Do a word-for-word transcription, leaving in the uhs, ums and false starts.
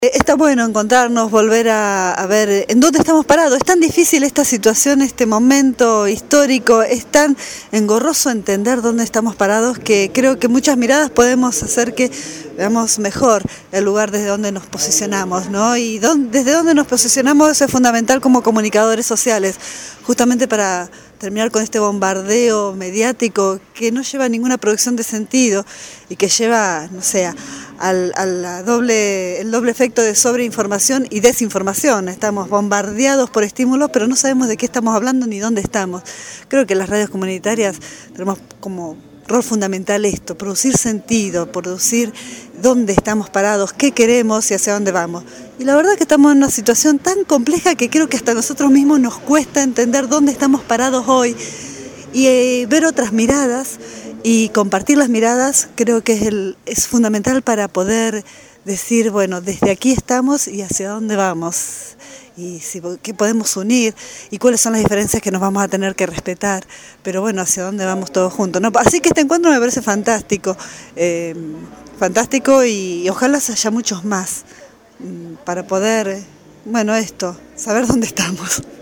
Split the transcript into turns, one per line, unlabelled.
Está bueno encontrarnos, volver a, a ver en dónde estamos parados. Es tan difícil esta situación, este momento histórico, es tan engorroso entender dónde estamos parados que creo que muchas miradas podemos hacer que veamos mejor el lugar desde donde nos posicionamos, ¿no? Y dónde, desde dónde nos posicionamos es fundamental como comunicadores sociales, justamente para terminar con este bombardeo mediático que no lleva a ninguna producción de sentido y que lleva, no sé, al, al la doble, el doble efecto de sobreinformación y desinformación. Estamos bombardeados por estímulos, pero no sabemos de qué estamos hablando ni dónde estamos. Creo que las radios comunitarias tenemos como rol fundamental esto, producir sentido, producir dónde estamos parados, qué queremos y hacia dónde vamos. Y la verdad que estamos en una situación tan compleja que creo que hasta nosotros mismos nos cuesta entender dónde estamos parados hoy y eh, ver otras miradas y compartir las miradas creo que es, el, es fundamental para poder decir, bueno, desde aquí estamos y hacia dónde vamos. Y si, qué podemos unir y cuáles son las diferencias que nos vamos a tener que respetar, pero bueno, hacia dónde vamos todos juntos, ¿no? Así que este encuentro me parece fantástico, eh, fantástico y, y ojalá haya muchos más para poder, bueno, esto, saber dónde estamos.